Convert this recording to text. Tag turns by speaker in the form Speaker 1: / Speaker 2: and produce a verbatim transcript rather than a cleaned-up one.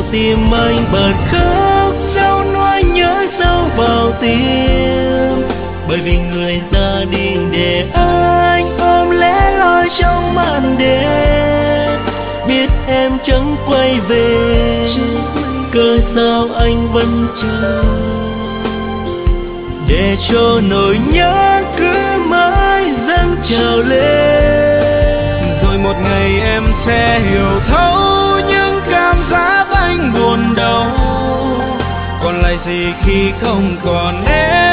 Speaker 1: tim anh bật khóc, sao nỗi nhớ sâu vào tim. Bởi vì người ra đi để anh ôm lẻ loi trong màn đêm, biết em chẳng quay về, cớ sao anh vẫn chờ, để cho nỗi nhớ cứ mãi dâng trào lên.
Speaker 2: Rồi một ngày em sẽ hiểu thấu những cảm giác anh buồn đau, còn lại gì khi không còn em.